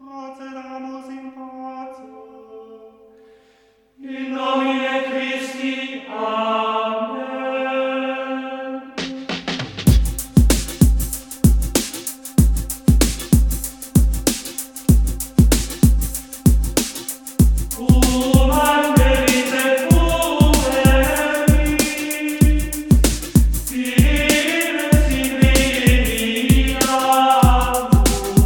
Procedimus in pace. In nomine Christi. Amen. Cum ad verite pueri, Spiritus Divini amus.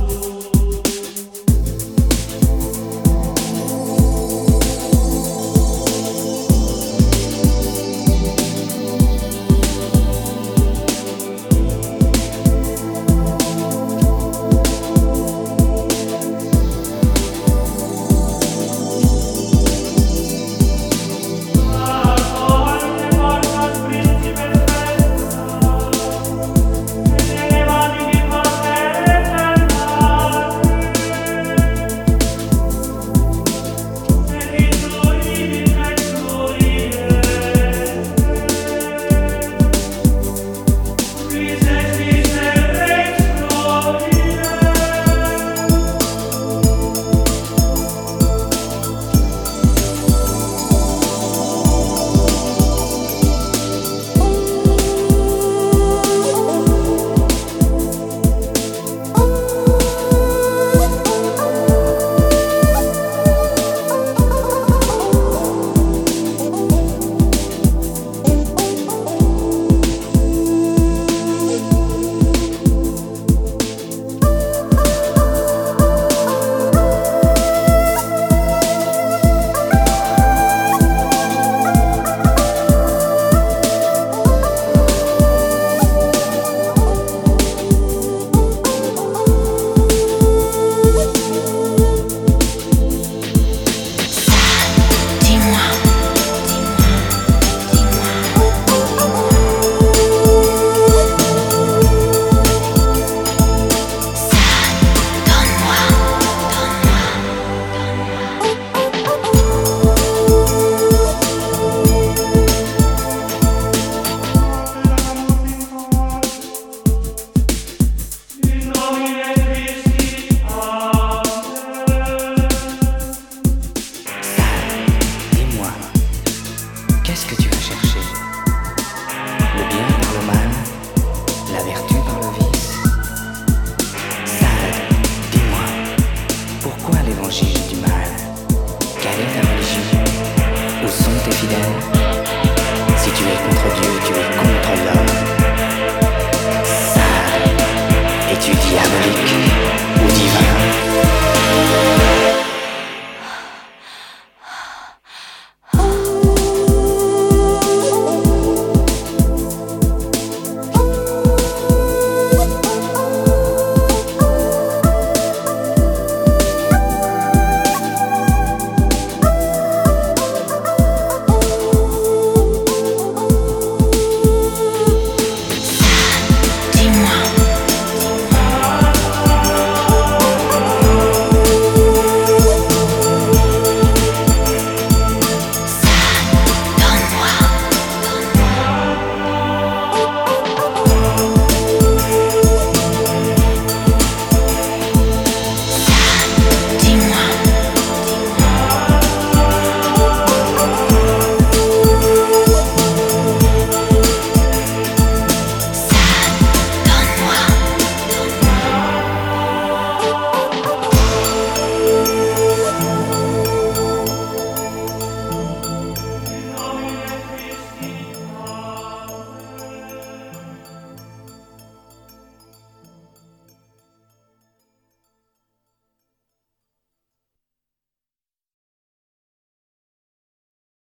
Qu'est-ce que tu vas chercher? Le bien par le mal, la vertu par le vice. Sade, dis-moi, pourquoi l'évangile du mal? Quelle est ta religion? Où sont tes fidèles? Si tu es contre Dieu,